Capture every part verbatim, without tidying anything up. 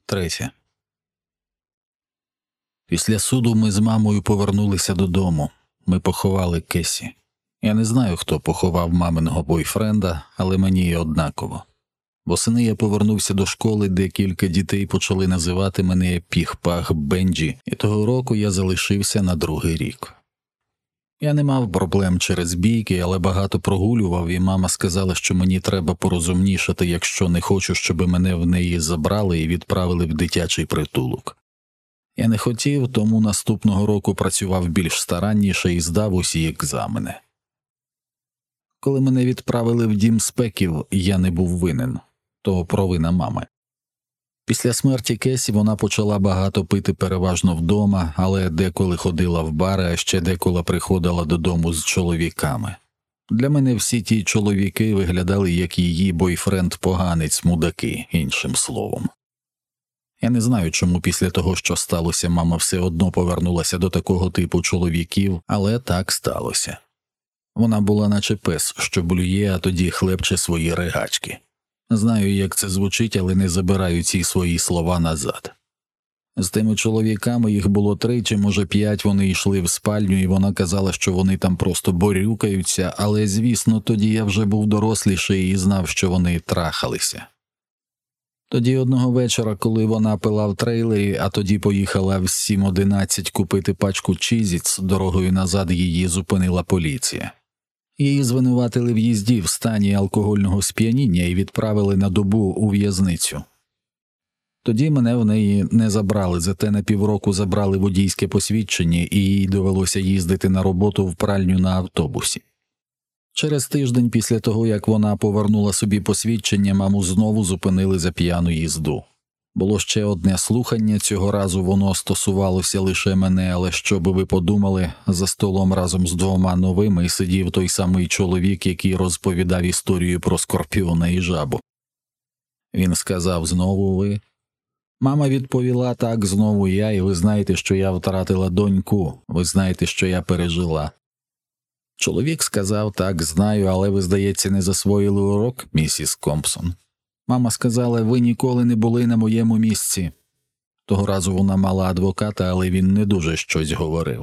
Третє. Після суду ми з мамою повернулися додому. Ми поховали Кесі. Я не знаю, хто поховав маминого бойфренда, але мені однаково. Восени я повернувся до школи, де кілька дітей почали називати мене Піх-Пах Бенджі, і того року я залишився на другий рік. Я не мав проблем через бійки, але багато прогулював, і мама сказала, що мені треба порозумнішати, якщо не хочу, щоб мене в неї забрали і відправили в дитячий притулок. Я не хотів, тому наступного року працював більш старанніше і здав усі екзамени. Коли мене відправили в дім спеків, я не був винен. То провина мами. Після смерті Кесі вона почала багато пити переважно вдома, але деколи ходила в бари, а ще деколи приходила додому з чоловіками. Для мене всі ті чоловіки виглядали як її бойфренд-поганець, мудаки, іншим словом. Я не знаю, чому після того, що сталося, мама все одно повернулася до такого типу чоловіків, але так сталося. Вона була наче пес, що блює, а тоді хлебче свої ригачки. Знаю, як це звучить, але не забираю ці свої слова назад. З тими чоловіками їх було три чи, може, п'ять, вони йшли в спальню, і вона казала, що вони там просто борюкаються, але, звісно, тоді я вже був доросліший і знав, що вони трахалися. Тоді одного вечора, коли вона пила в трейлері, а тоді поїхала в сім одинадцять купити пачку чізіць, дорогою назад її зупинила поліція. Її звинуватили в їзді в стані алкогольного сп'яніння і відправили на добу у в'язницю. Тоді мене в неї не забрали, зате на півроку забрали водійське посвідчення, і їй довелося їздити на роботу в пральню на автобусі. Через тиждень після того, як вона повернула собі посвідчення, маму знову зупинили за п'яну їзду. Було ще одне слухання, цього разу воно стосувалося лише мене, але що би ви подумали, за столом разом з двома новими сидів той самий чоловік, який розповідав історію про Скорпіона і жабу. Він сказав: «Знову ви?» Мама відповіла: «Так, знову я, і ви знаєте, що я втратила доньку, ви знаєте, що я пережила». Чоловік сказав: «Так, знаю, але ви, здається, не засвоїли урок, місіс Компсон». Мама сказала: «Ви ніколи не були на моєму місці». Того разу вона мала адвоката, але він не дуже щось говорив.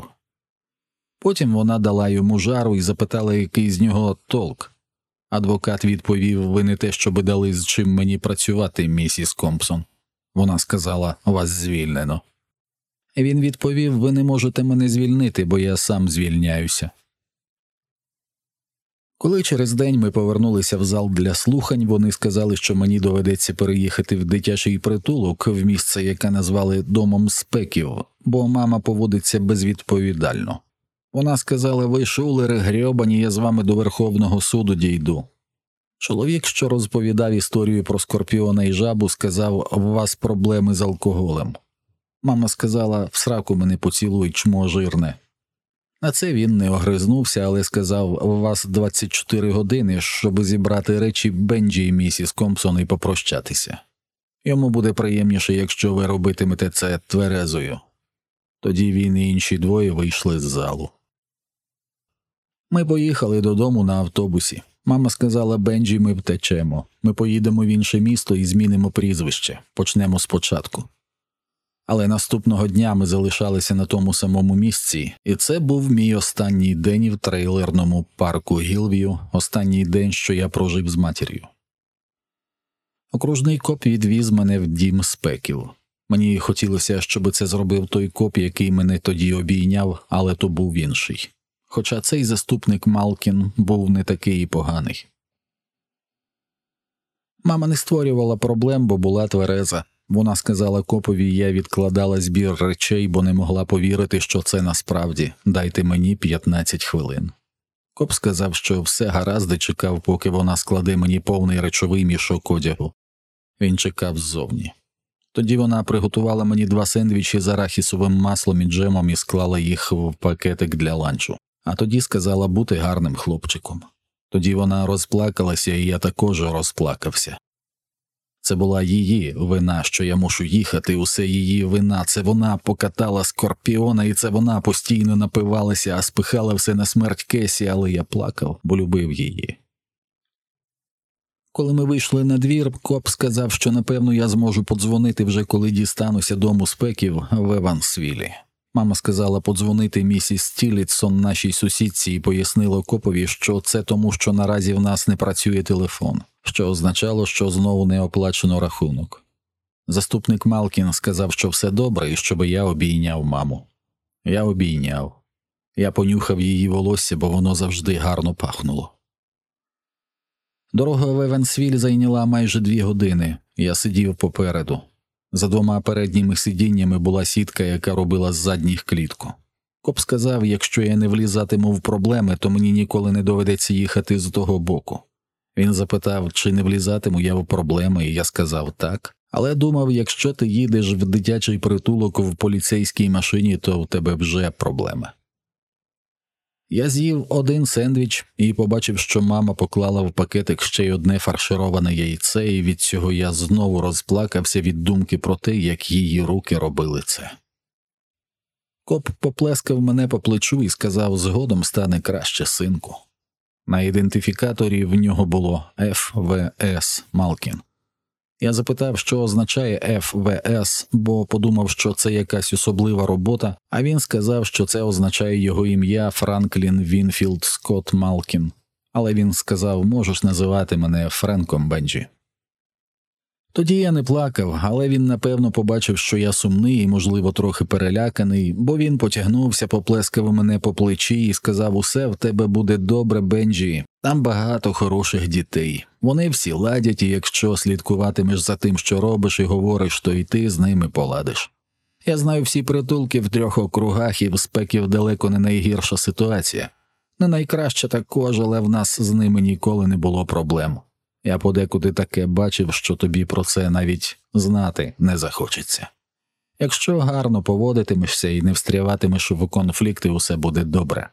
Потім вона дала йому жару і запитала, який з нього толк. Адвокат відповів: «Ви не те, щоби дали з чим мені працювати, місіс Компсон». Вона сказала: «Вас звільнено». Він відповів: «Ви не можете мене звільнити, бо я сам звільняюся». Коли через день ми повернулися в зал для слухань, вони сказали, що мені доведеться переїхати в дитячий притулок, в місце, яке назвали «домом спеків», бо мама поводиться безвідповідально. Вона сказала: «Ви шулери грьобані, я з вами до Верховного суду дійду». Чоловік, що розповідав історію про Скорпіона і жабу, сказав: «У вас проблеми з алкоголем». Мама сказала: «В сраку мене поцілуй, чмо жирне». На це він не огризнувся, але сказав: «У вас двадцять чотири години, щоб зібрати речі Бенджі і місіс Компсон і попрощатися. Йому буде приємніше, якщо ви робитимете це тверезою». Тоді він і інші двоє вийшли з залу. Ми поїхали додому на автобусі. Мама сказала: «Бенджі, ми втечемо. Ми поїдемо в інше місто і змінимо прізвище. Почнемо спочатку». Але наступного дня ми залишалися на тому самому місці, і це був мій останній день в трейлерному парку Гілв'ю, останній день, що я прожив з матір'ю. Окружний коп відвіз мене в дім спеків. Мені хотілося, щоб це зробив той коп, який мене тоді обійняв, але то був інший. Хоча цей заступник Малкін був не такий і поганий. Мама не створювала проблем, бо була твереза. Вона сказала копові: «Я відкладала збір речей, бо не могла повірити, що це насправді. Дайте мені п'ятнадцять хвилин». Коп сказав, що все гаразд, і чекав, поки вона складе мені повний речовий мішок одягу. Він чекав ззовні. Тоді вона приготувала мені два сендвічі з арахісовим маслом і джемом і склала їх в пакетик для ланчу. А тоді сказала бути гарним хлопчиком. Тоді вона розплакалася, і я також розплакався. Це була її вина, що я мушу їхати, усе її вина. Це вона покатала Скорпіона, і це вона постійно напивалася, а спихала все на смерть Кесі, але я плакав, бо любив її. Коли ми вийшли на двір, коп сказав, що напевно я зможу подзвонити вже коли дістануся дому Спеків в Евансвілі. Мама сказала подзвонити місіс Тілітсон, нашій сусідці, і пояснила копові, що це тому, що наразі в нас не працює телефон, що означало, що знову не оплачено рахунок. Заступник Малкін сказав, що все добре і щоб я обійняв маму. Я обійняв. Я понюхав її волосся, бо воно завжди гарно пахнуло. Дорога в Евансвіль зайняла майже дві години. Я сидів попереду. За двома передніми сидіннями була сітка, яка робила з задніх клітку. Коп сказав, якщо я не влізатиму в проблеми, то мені ніколи не доведеться їхати з того боку. Він запитав, чи не влізатиму я в проблеми, і я сказав так. Але думав, якщо ти їдеш в дитячий притулок в поліцейській машині, то в тебе вже проблеми. Я з'їв один сендвіч і побачив, що мама поклала в пакетик ще й одне фаршироване яйце, і від цього я знову розплакався від думки про те, як її руки робили це. Коп поплескав мене по плечу і сказав, згодом стане краще, синку. На ідентифікаторі в нього було еф ве ес Малкін. Я запитав, що означає еф ве ес, бо подумав, що це якась особлива робота, а він сказав, що це означає його ім'я Франклін Вінфілд Скотт Малкін. Але він сказав, можеш називати мене Френком, Бенджі. Тоді я не плакав, але він напевно побачив, що я сумний і, можливо, трохи переляканий, бо він потягнувся, поплескав мене по плечі і сказав, усе в тебе буде добре, Бенджі, там багато хороших дітей. Вони всі ладять, і якщо слідкуватимеш за тим, що робиш і говориш, то й ти з ними поладиш. Я знаю всі притулки в трьох округах, і в Спеків далеко не найгірша ситуація. Не найкраща також, але в нас з ними ніколи не було проблем. Я подекуди таке бачив, що тобі про це навіть знати не захочеться. Якщо гарно поводитимешся і не встряватимеш в конфлікти, усе буде добре.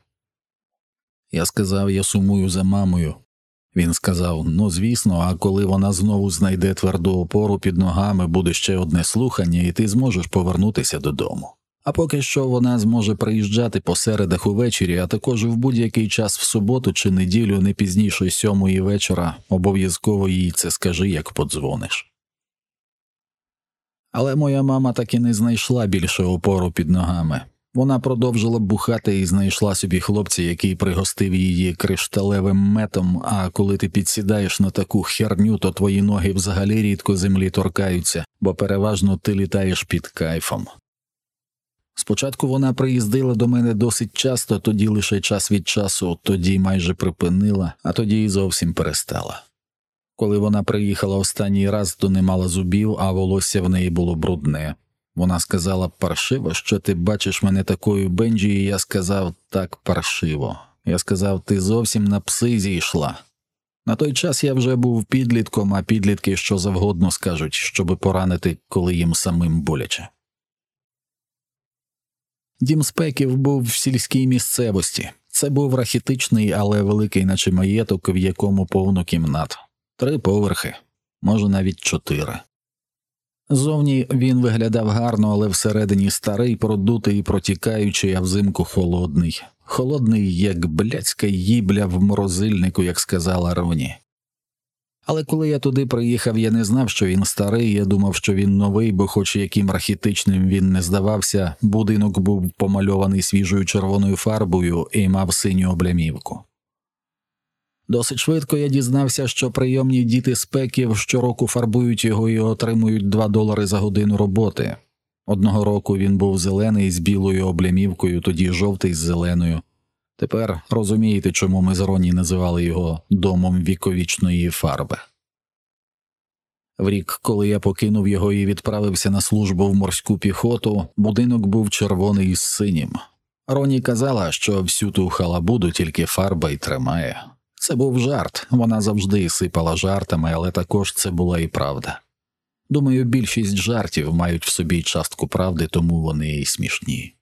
Я сказав, я сумую за мамою. Він сказав, ну звісно, а коли вона знову знайде тверду опору під ногами, буде ще одне слухання, і ти зможеш повернутися додому. А поки що вона зможе приїжджати по середах увечері, а також в будь-який час в суботу чи неділю не пізніше сьомої вечора, обов'язково їй це скажи, як подзвониш. Але моя мама так і не знайшла більше опору під ногами. Вона продовжила бухати і знайшла собі хлопця, який пригостив її кришталевим метом, а коли ти підсідаєш на таку херню, то твої ноги взагалі рідко землі торкаються, бо переважно ти літаєш під кайфом. Спочатку вона приїздила до мене досить часто, тоді лише час від часу, тоді майже припинила, а тоді і зовсім перестала. Коли вона приїхала останній раз, то не мала зубів, а волосся в неї було брудне. Вона сказала, паршиво, що ти бачиш мене такою, Бенджі, і я сказав, так, паршиво. Я сказав, ти зовсім на пси зійшла. На той час я вже був підлітком, а підлітки що завгодно скажуть, щоби поранити, коли їм самим боляче. Дім Спеків був в сільській місцевості. Це був рахітичний, але великий наче маєток, в якому повно кімнат. Три поверхи, може навіть чотири. Зовні він виглядав гарно, але всередині старий, продутий і протікаючий, а взимку холодний. Холодний, як блядська їбля в морозильнику, як сказала Роні. Але коли я туди приїхав, я не знав, що він старий, я думав, що він новий, бо хоч яким рахітичним він не здавався, будинок був помальований свіжою червоною фарбою і мав синю облямівку. Досить швидко я дізнався, що прийомні діти Спеків щороку фарбують його і отримують два долари за годину роботи. Одного року він був зелений з білою облямівкою, тоді жовтий з зеленою. Тепер розумієте, чому ми з Роні називали його «домом віковічної фарби». В рік, коли я покинув його і відправився на службу в морську піхоту, будинок був червоний з синім. Роні казала, що всю ту халабуду тільки фарба й тримає. Це був жарт, вона завжди сипала жартами, але також це була і правда. Думаю, більшість жартів мають в собі частку правди, тому вони і смішні.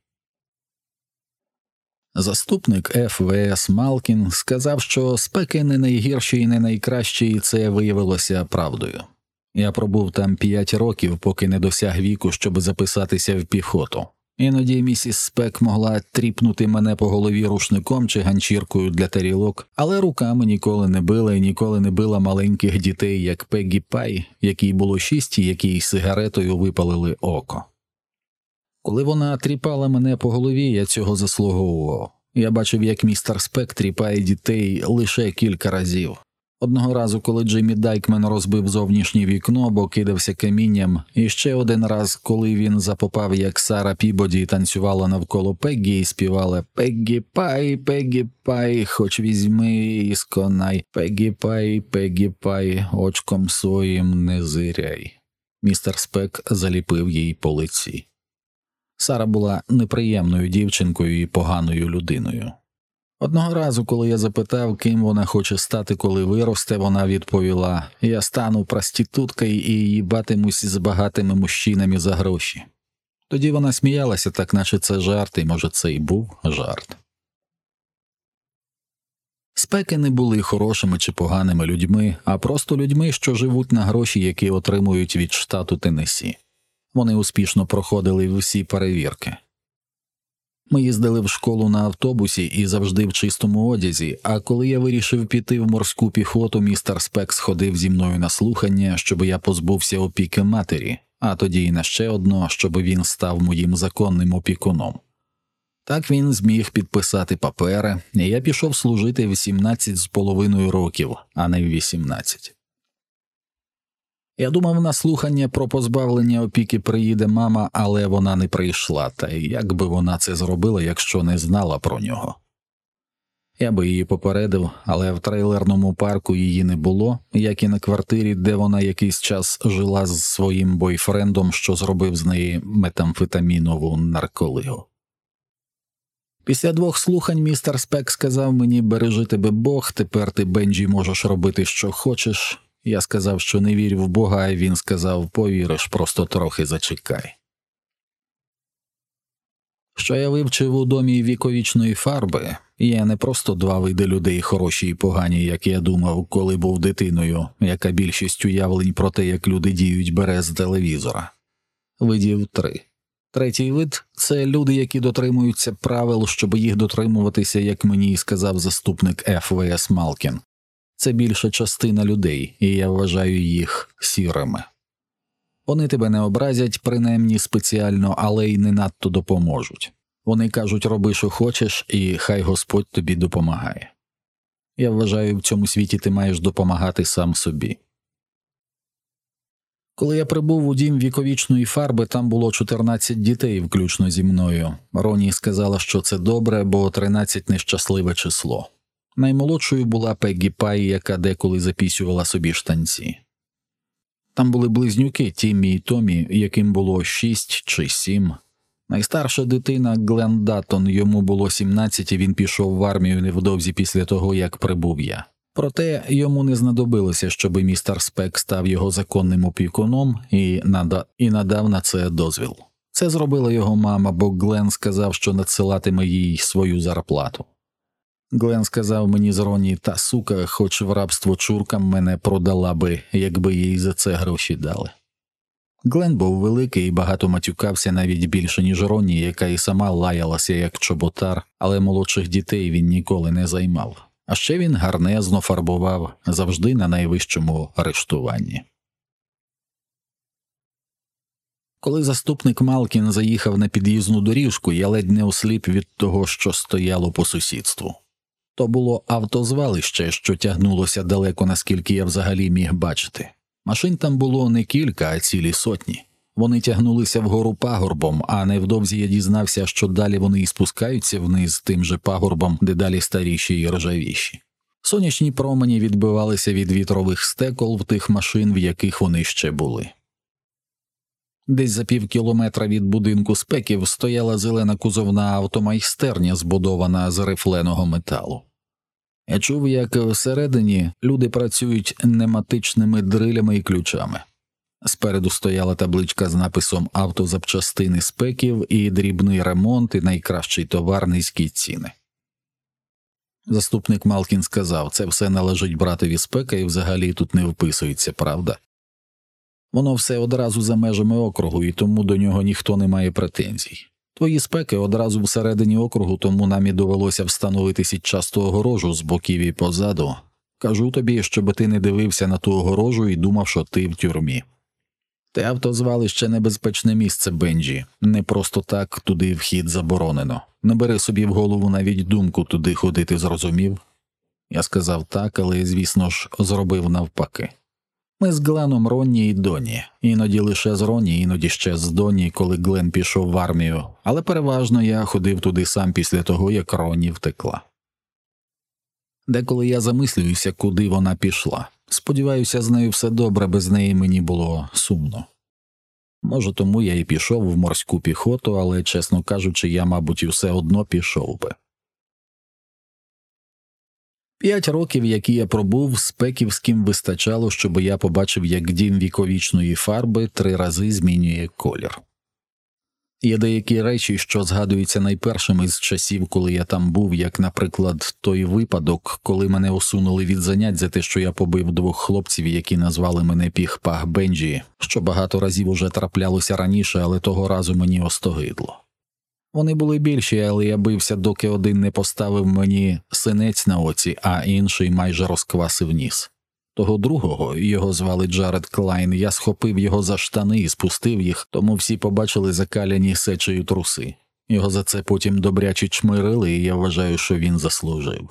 Заступник еф ве ес Малкін сказав, що Спеки не найгірші і не найкращі, і це виявилося правдою. Я пробув там п'ять років, поки не досяг віку, щоб записатися в піхоту. Іноді місіс Спек могла тріпнути мене по голові рушником чи ганчіркою для тарілок, але руками ніколи не била і ніколи не била маленьких дітей, як Пеггі Пай, якій було шість і якій сигаретою випалили око. Коли вона тріпала мене по голові, я цього заслуговував. Я бачив, як містер Спек тріпає дітей лише кілька разів. Одного разу, коли Джиммі Дайкмен розбив зовнішнє вікно, бо кидався камінням, і ще один раз, коли він запопав, як Сара Пібоді танцювала навколо Пеггі і співала «Пеггі Пай, Пеггі Пай, хоч візьми і сконай, Пеггі Пай, Пеггі Пай, очком своїм не зиряй». Містер Спек заліпив їй по лиці. Сара була неприємною дівчинкою і поганою людиною. Одного разу, коли я запитав, ким вона хоче стати, коли виросте, вона відповіла: «Я стану проституткою і їбатимусь з багатими мужчинами за гроші». Тоді вона сміялася так, наче це жарт, і, може, це і був жарт. Спеки не були хорошими чи поганими людьми, а просто людьми, що живуть на гроші, які отримують від штату Теннессі. Вони успішно проходили всі перевірки. Ми їздили в школу на автобусі і завжди в чистому одязі, а коли я вирішив піти в морську піхоту, містер Спек сходив зі мною на слухання, щоб я позбувся опіки матері, а тоді й на ще одно, щоб він став моїм законним опікуном. Так він зміг підписати папери, і я пішов служити в сімнадцять з половиною років, а не в вісімнадцять. Я думав, на слухання про позбавлення опіки приїде мама, але вона не прийшла, та й як би вона це зробила, якщо не знала про нього? Я би її попередив, але в трейлерному парку її не було, як і на квартирі, де вона якийсь час жила з своїм бойфрендом, що зробив з неї метамфетамінову нарколигу. Після двох слухань містер Спек сказав мені: «Бережи тебе Бог, тепер ти, Бенджі, можеш робити, що хочеш». Я сказав, що не вірю в Бога, а він сказав: «Повіриш, просто трохи зачекай». Що я вивчив у домі віковічної фарби, є не просто два види людей, хороші і погані, як я думав, коли був дитиною, яка більшість уявлень про те, як люди діють, бере з телевізора. Видів три. Третій вид – це люди, які дотримуються правил, щоб їх дотримуватися, як мені сказав заступник Еф Ве Ес Малкін. Це більша частина людей, і я вважаю їх сірими. Вони тебе не образять, принаймні спеціально, але й не надто допоможуть. Вони кажуть: роби, що хочеш, і хай Господь тобі допомагає. Я вважаю, в цьому світі ти маєш допомагати сам собі. Коли я прибув у дім віковічної фарби, там було чотирнадцять дітей, включно зі мною. Роні сказала, що це добре, бо тринадцять – нещасливе число. Наймолодшою була Пеггі Пай, яка деколи запісювала собі штанці. Там були близнюки Тіммі і Томі, яким було шість чи сім. Найстарша дитина Глен Даттон, йому було сімнадцять, і він пішов в армію невдовзі після того, як прибув я. Проте йому не знадобилося, щоб містер Спек став його законним опікуном і, нада... і надав на це дозвіл. Це зробила його мама, бо Глен сказав, що надсилатиме їй свою зарплату. Глен сказав мені з Роні: «Та сука, хоч в рабство чуркам, мене продала би, якби їй за це гроші дали». Глен був великий і багато матюкався, навіть більше, ніж Роні, яка і сама лаялася як чоботар, але молодших дітей він ніколи не займав. А ще він гарнезно фарбував, завжди на найвищому арештуванні. Коли заступник Малкін заїхав на під'їзну доріжку, я ледь не осліп від того, що стояло по сусідству. То було автозвалище, що тягнулося далеко, наскільки я взагалі міг бачити. Машин там було не кілька, а цілі сотні. Вони тягнулися вгору пагорбом, а невдовзі я дізнався, що далі вони і спускаються вниз тим же пагорбом, дедалі старіші і ржавіші. Сонячні промені відбивалися від вітрових стекол в тих машин, в яких вони ще були. Десь за пів кілометра від будинку Спеків стояла зелена кузовна автомайстерня, збудована з рифленого металу. Я чув, як всередині люди працюють пневматичними дрилями і ключами. Спереду стояла табличка з написом «Автозапчастини Спеків» і «Дрібний ремонт» і «Найкращий товар, низькі ціни». Заступник Малкін сказав: «Це все належить братові Спека і взагалі тут не вписується, правда? Воно все одразу за межами округу, і тому до нього ніхто не має претензій. Твої спеки одразу всередині округу, тому нам і довелося встановити сітчасту огорожу з боків і позаду. Кажу тобі, щоб ти не дивився на ту огорожу і думав, що ти в тюрмі. Те автозвалище небезпечне місце, Бенджі. Не просто так туди вхід заборонено. Не бери собі в голову навіть думку туди ходити, зрозумів? Я сказав так, але, звісно ж, зробив навпаки. Ми з Гленом Ронні і Доні. Іноді лише з Ронні, іноді ще з Доні, коли Глен пішов в армію. Але переважно я ходив туди сам після того, як Ронні втекла. Деколи я замислююся, куди вона пішла. Сподіваюся, з нею все добре, без неї мені було сумно. Може, тому я і пішов в морську піхоту, але, чесно кажучи, я, мабуть, і все одно пішов би. П'ять років, які я пробув, спеківським вистачало, щоб я побачив, як дім віковічної фарби три рази змінює колір. Є деякі речі, що згадуються найпершими з часів, коли я там був, як, наприклад, той випадок, коли мене усунули від занять за те, що я побив двох хлопців, які назвали мене Піх-Пах Бенджі, що багато разів уже траплялося раніше, але того разу мені остогидло. Вони були більші, але я бився, доки один не поставив мені синець на оці, а інший майже розквасив ніс. Того другого, його звали Джаред Клайн, я схопив його за штани і спустив їх, тому всі побачили закаляні сечею труси. Його за це потім добряче чмирили, і я вважаю, що він заслужив.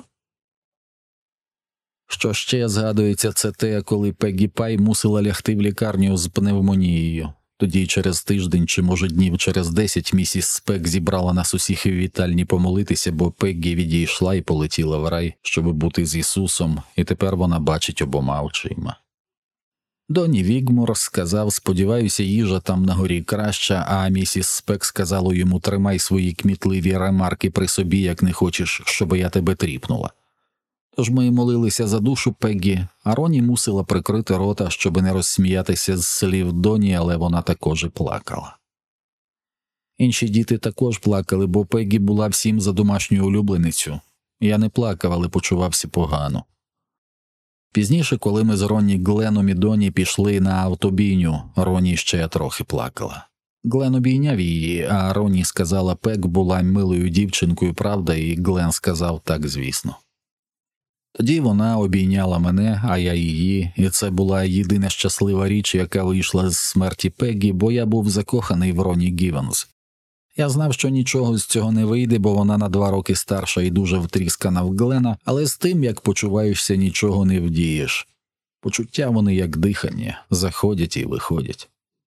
Що ще згадується, це те, коли Пеггі Пай мусила лягти в лікарню з пневмонією. Тоді через тиждень, чи може днів через десять, місіс Спек зібрала нас усіх у вітальні помолитися, бо Пеггі відійшла і полетіла в рай, щоб бути з Ісусом, і тепер вона бачить обома очима. Доні Вігмор сказав, сподіваюся, їжа там на горі краща, а місіс Спек сказала йому, тримай свої кмітливі ремарки при собі, як не хочеш, щоб я тебе тріпнула. Тож ми молилися за душу Пеггі, а Роні мусила прикрити рота, щоб не розсміятися з слів Доні, але вона також і плакала. Інші діти також плакали, бо Пеггі була всім за домашню улюбленицю. Я не плакав, але почувався погано. Пізніше, коли ми з Ронні, Гленом і Доні пішли на автобійню, Роні ще трохи плакала. Глен обійняв її, а Роні сказала, Пек була милою дівчинкою, правда, і Глен сказав так, звісно. Тоді вона обійняла мене, а я її, і це була єдина щаслива річ, яка вийшла з смерті Пеггі, бо я був закоханий в Ронні Гівенс. Я знав, що нічого з цього не вийде, бо вона на два роки старша і дуже втріскана в Глена, але з тим, як почуваєшся, нічого не вдієш. Почуття вони як дихання, заходять і виходять.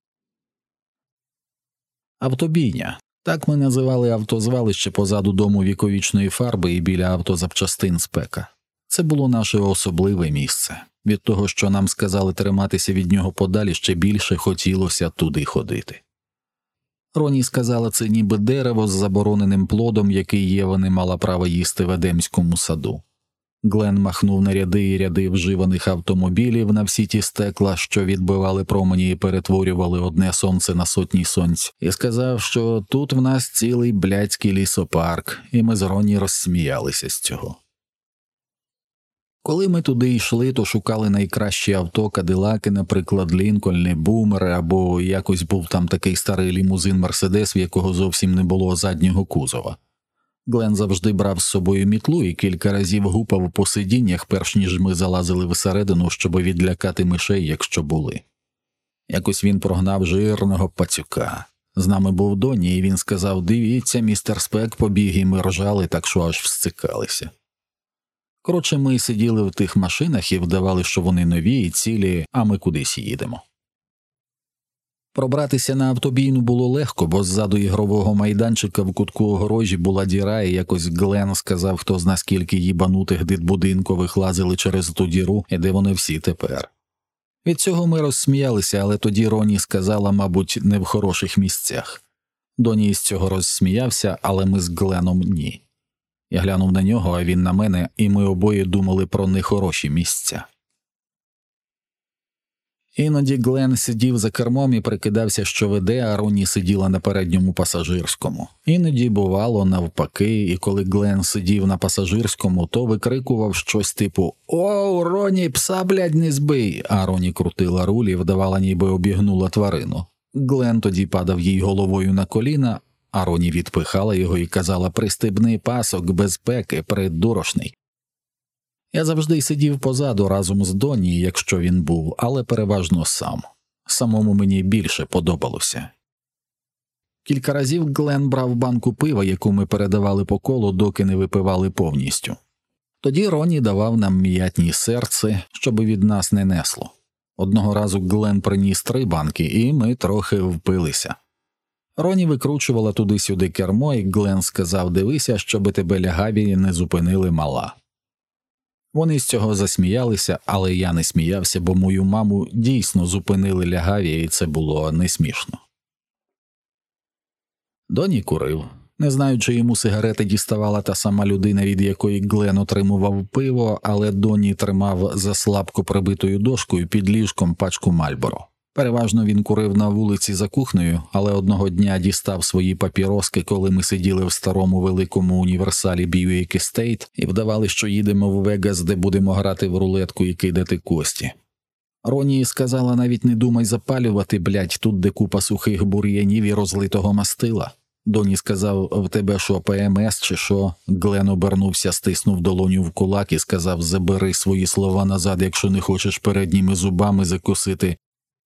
Автобійня. Так ми називали автозвалище позаду дому віковічної фарби і біля автозапчастин Спека. Це було наше особливе місце. Від того, що нам сказали триматися від нього подалі, ще більше хотілося туди ходити. Роні сказала, це ніби дерево з забороненим плодом, який Єва не мала права їсти в Едемському саду. Глен махнув на ряди і ряди вживаних автомобілів на всі ті стекла, що відбивали промені і перетворювали одне сонце на сотні сонць, і сказав, що тут в нас цілий блядський лісопарк, і ми з Роні розсміялися з цього. Коли ми туди йшли, то шукали найкращі авто, кадилаки, наприклад, Лінкольни, бумери, або якось був там такий старий лімузин Мерседес, в якого зовсім не було заднього кузова. Глен завжди брав з собою мітлу і кілька разів гупав по сидіннях, перш ніж ми залазили всередину, щоб відлякати мишей, якщо були. Якось він прогнав жирного пацюка. З нами був Доні, і він сказав, дивіться, містер Спек побіг, і ми ржали, так що аж всцикалися. Коротше, ми сиділи в тих машинах і вдавали, що вони нові і цілі, а ми кудись їдемо. Пробратися на автобійну було легко, бо ззаду ігрового майданчика в кутку огорожі була діра, і якось Глен сказав, хто зна скільки їбанутих дитбудинкових лазили через ту діру, і де вони всі тепер. Від цього ми розсміялися, але тоді Роні сказала, мабуть, не в хороших місцях. Доні із цього розсміявся, але ми з Гленом ні. Я глянув на нього, а він на мене, і ми обоє думали про нехороші місця. Іноді Глен сидів за кермом і прикидався, що веде, а Роні сиділа на передньому пасажирському. Іноді бувало навпаки, і коли Глен сидів на пасажирському, то викрикував щось типу «Оу, Роні, пса, блядь, не збий!», а Роні крутила руль і вдавала, ніби обігнула тварину. Глен тоді падав їй головою на коліна, а Роні відпихала його і казала «Пристебни пасок безпеки, придурочний». Я завжди сидів позаду разом з Доні, якщо він був, але переважно сам. Самому мені більше подобалося. Кілька разів Глен брав банку пива, яку ми передавали по колу, доки не випивали повністю. Тоді Роні давав нам м'ятні серце, щоби від нас не несло. Одного разу Глен приніс три банки, і ми трохи впилися. Роні викручувала туди-сюди кермо, і Глен сказав «Дивися, щоби тебе лягаві не зупинили, мала». Вони з цього засміялися, але я не сміявся, бо мою маму дійсно зупинили лягаві, і це було не смішно. Доні курив. Не знаю, чи йому сигарети діставала та сама людина, від якої Глен отримував пиво, але Доні тримав за слабко прибитою дошкою під ліжком пачку Мальборо. Переважно він курив на вулиці за кухнею, але одного дня дістав свої папіроски, коли ми сиділи в старому великому універсалі Бьюік Естейт і вдавали, що їдемо в Вегас, де будемо грати в рулетку і кидати кості. Роні сказала, навіть не думай запалювати, блядь, тут де купа сухих бур'янів і розлитого мастила. Доні сказав, в тебе що, ПМС чи що? Глен обернувся, стиснув долоню в кулак і сказав, забери свої слова назад, якщо не хочеш передніми зубами закусити.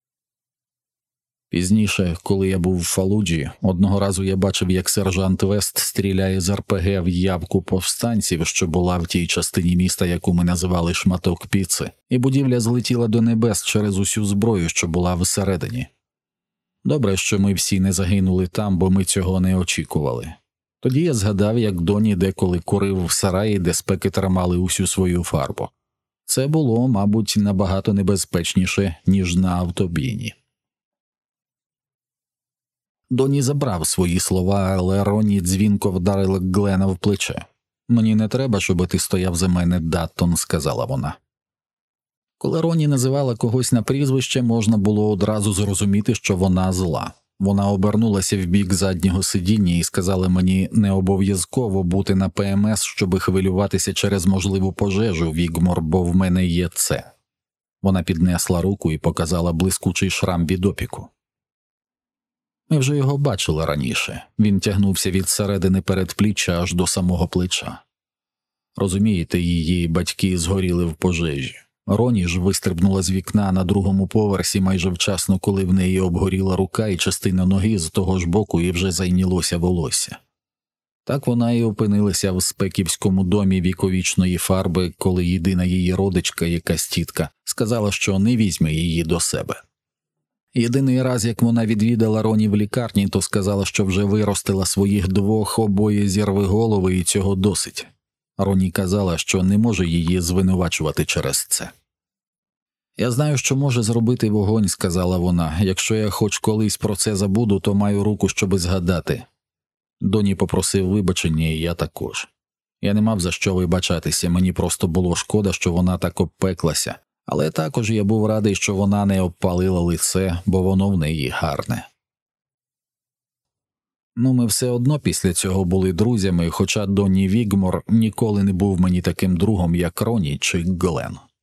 Пізніше, коли я був в Фалуджі, одного разу я бачив, як сержант Вест стріляє з РПГ в явку повстанців, що була в тій частині міста, яку ми називали шматок піци, і будівля злетіла до небес через усю зброю, що була всередині. Добре, що ми всі не загинули там, бо ми цього не очікували. Тоді я згадав, як Доні деколи курив в сараї, де спеки тримали усю свою фарбу. Це було, мабуть, набагато небезпечніше, ніж на автобіні. Доні забрав свої слова, але Роні дзвінко вдарила Глена в плече. «Мені не треба, щоб ти стояв за мене, Даттон», – сказала вона. Коли Роні називала когось на прізвище, можна було одразу зрозуміти, що вона зла. Вона обернулася в бік заднього сидіння і сказала мені не обов'язково бути на ПМС, щоби хвилюватися через можливу пожежу, Вігмор, бо в мене є це. Вона піднесла руку і показала блискучий шрам від опіку. Ми вже його бачили раніше. Він тягнувся від середини передпліччя аж до самого плеча. Розумієте, її батьки згоріли в пожежі. Роні ж вистрибнула з вікна на другому поверсі майже вчасно, коли в неї обгоріла рука і частина ноги з того ж боку і вже зайнялося волосся. Так вона і опинилася в спеківському домі віковічної фарби, коли єдина її родичка, якась тітка, сказала, що не візьме її до себе. Єдиний раз, як вона відвідала Роні в лікарні, то сказала, що вже виростила своїх двох, обоє зірви голови, і цього досить. Роні казала, що не може її звинувачувати через це. «Я знаю, що може зробити вогонь», – сказала вона. «Якщо я хоч колись про це забуду, то маю руку, щоби згадати». Доні попросив вибачення, і я також. Я не мав за що вибачатися, мені просто було шкода, що вона так обпеклася. Але також я був радий, що вона не обпалила лице, бо воно в неї гарне. Ну, ми все одно після цього були друзями, хоча Доні Вігмор ніколи не був мені таким другом, як Роні чи Глен.